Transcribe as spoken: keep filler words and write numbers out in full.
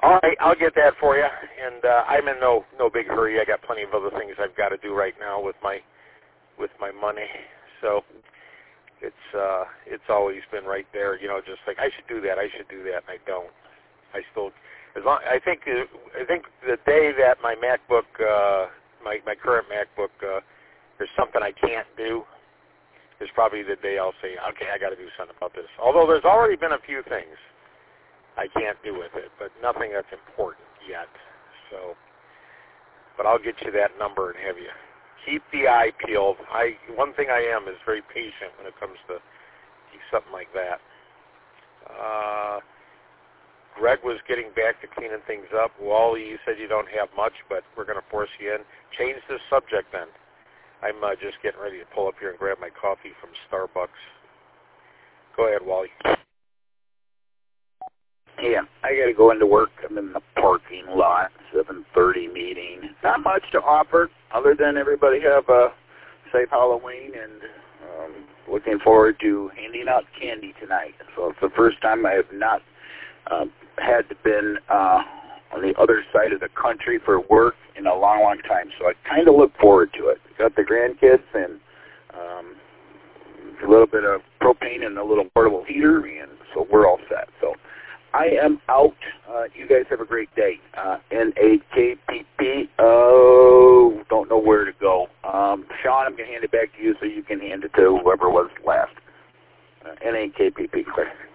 All right, I'll get that for you. And uh, I'm in no no big hurry. I got plenty of other things I've got to do right now with my with my money. So it's uh, it's always been right there. You know, just like I should do that, I should do that, and I don't. I still, as long I think I think the day that my MacBook, uh, my my current MacBook, uh, there's something I can't do, is probably the day I'll say, okay, I got to do something about this. Although there's already been a few things I can't do with it, but nothing that's important yet. So, but I'll get you that number and have you keep the eye peeled. I one thing I am is very patient when it comes to something like that. Uh, Greg was getting back to cleaning things up. Wally, you said you don't have much, but we're going to force you in. Change the subject then. I'm uh, just getting ready to pull up here and grab my coffee from Starbucks. Go ahead, Wally. Yeah, I got to go into work. I'm in the parking lot, seven thirty meeting. Not much to offer other than everybody have a safe Halloween and um, looking forward to handing out candy tonight. So it's the first time I have not uh, had been uh, on the other side of the country for work in a long, long time. So I kind of look forward to it. Got the grandkids and um, a little bit of propane and a little portable heater, and so we're all set. So I am out. Uh, you guys have a great day. Uh, N A K P P. Oh, don't know where to go. Um, Sean, I'm going to hand it back to you so you can hand it to whoever was last. Uh, N A K P P.